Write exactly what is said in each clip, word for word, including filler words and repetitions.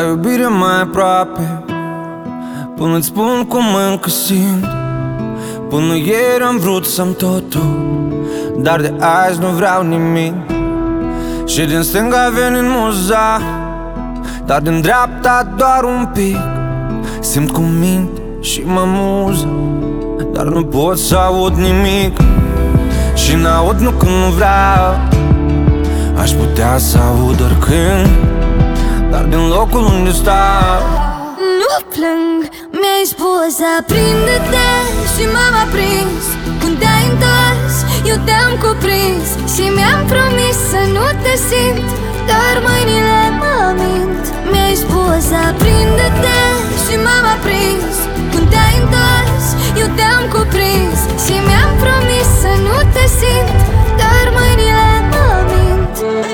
iubire mai aproape, până-ți spun cum încă simt. Până ieri am vrut să-mi totul, dar de azi nu vreau nimic. Și din stânga veni muza, dar din dreapta doar un pic. Simt cum minte și mă muză, dar nu pot să aud nimic. Și n-aud nu când nu vreau, aș putea să aud oricând, dar din locul unde stau nu plâng, mi-ai spus aprinde-te și m-am aprins. Când te-ai întors, eu te-am cuprins și mi-am promis să nu te simt, dar mâinile mă mint. Mi-ai spus aprinde-te și m-am aprins. Când te-ai întors, eu te-am cuprins și mi-am promis să nu te simt, dar mâinile mă mint.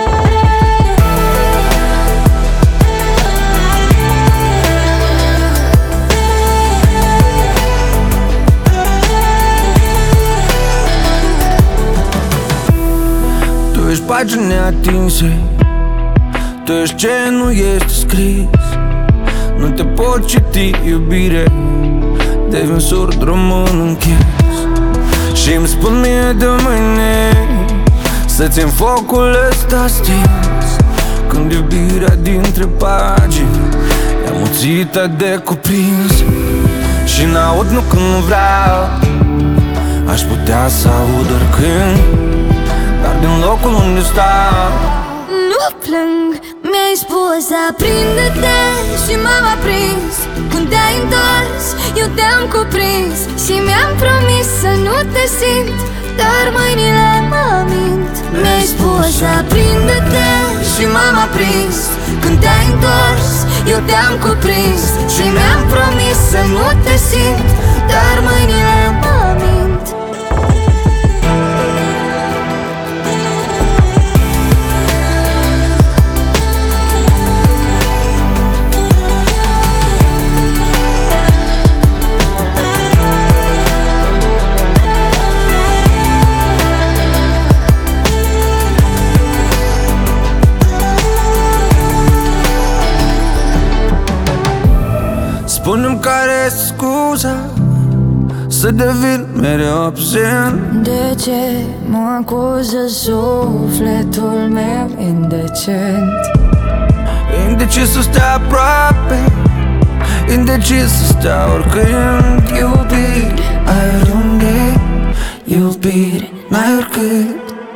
Tu ești pagini neatinse, tu ești ce nu este scris. Nu te pot citi, iubire, devin surd, rămân închis. Și-mi spun mie de mâine să țin focul ăsta stins, când iubirea dintre pagini e amuțită de cuprins. Și n-aud nu când nu vreau, aș putea să aud oricând, dar din locul unde stau nu plâng, mi-ai spus aprinde-te și m-am aprins. Când te-ai întors, eu te-am cuprins și mi-am promis să nu te simt, dar mâinile mă mint. Mi-ai spus aprinde-te și m-am aprins. Când te-ai întors, eu te-am cuprins și mi-am promis să nu te simt, dar mâinile mă mint. Spune-mi care-i scuza să devin mereu absent. De ce mă acuză sufletul meu indecent? Indecis să stea aproape, indecis să stea oricând. Iubire, ai oriunde, iubire, n-ai oricând.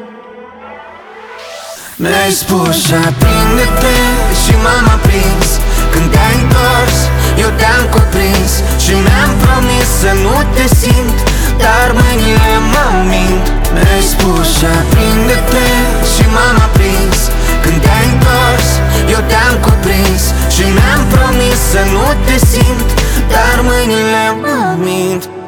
Mi-ai spus aprinde-te și m-am aprins. Când te-ai întors, eu te-am cuprins și mi-am promis să nu te simt, dar mâinile mă mint. Mi-ai spus aprinde-te și m-am aprins. Când te-ai întors, eu te-am cuprins și mi-am promis să nu te simt, dar mâinile mă mint.